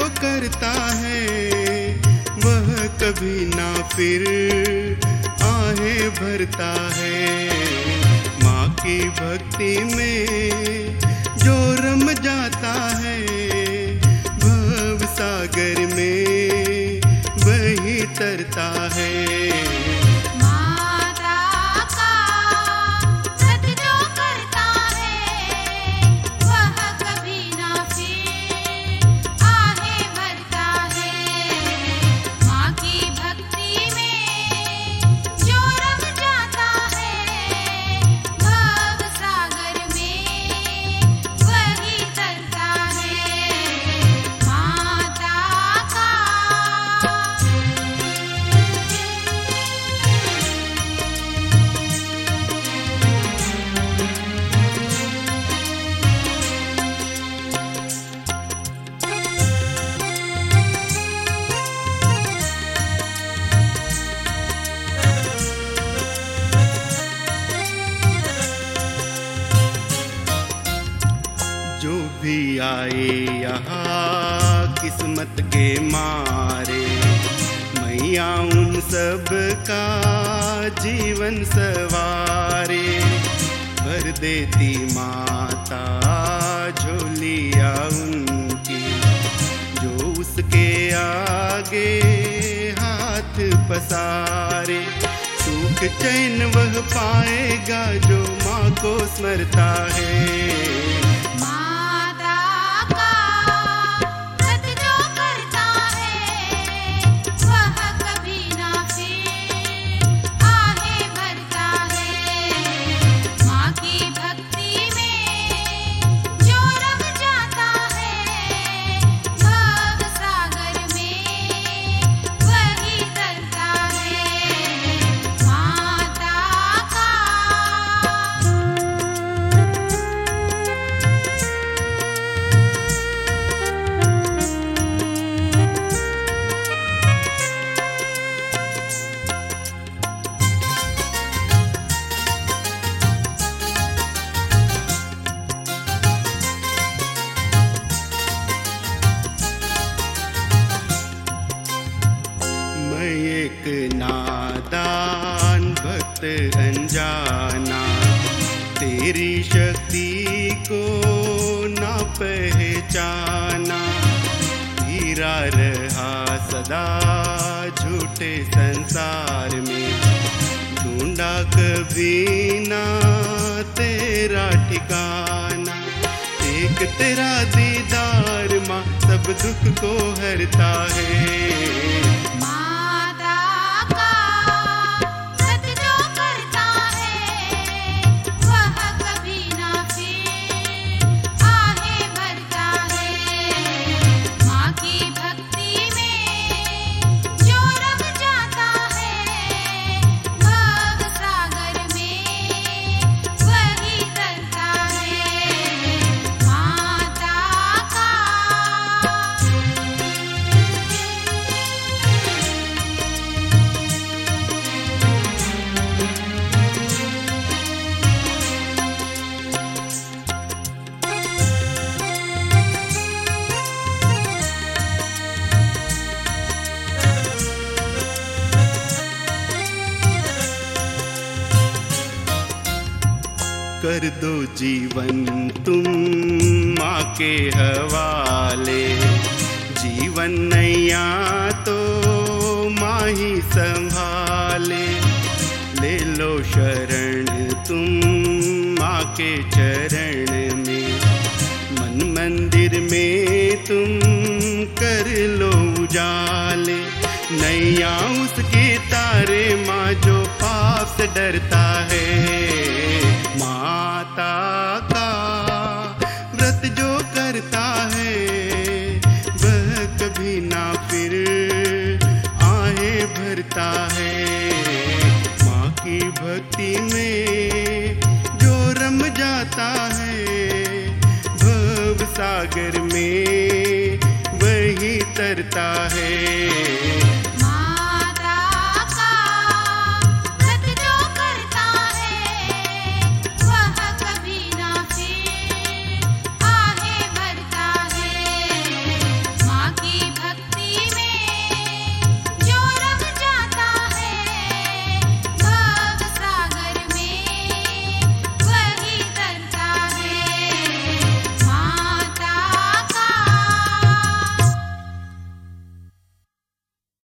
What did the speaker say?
करता है वह कभी ना फिर आहें भरता है। माँ की भक्ति में जो रम जाता है भव सागर में वही तरता है। जो भी आए यहाँ किस्मत के मारे मैया उन सब का जीवन सवारे। भर देती माता झोलिया उनकी जो उसके आगे हाथ पसारे। सुख चैन वह पाएगा जो माँ को स्मरता है। एक नादान भक्त अनजाना तेरी शक्ति को ना पहचाना। हीरा रहा सदा झूठे संसार में ढूंढा कभी ना तेरा ठिकाना। एक तेरा दीदार माँ सब दुख को हरता है। कर दो जीवन तुम माँ के हवाले। जीवन नैया तो माँ ही संभाले। ले लो शरण तुम माँ के चरण में। मन मंदिर में तुम कर लो उजाले। नैया उसके तारे माँ जो पाप से डरता है। माता का व्रत जो करता है वह कभी ना फिर आहें भरता है। माँ की भक्ति में जो रम जाता है भव सागर में वही तरता है।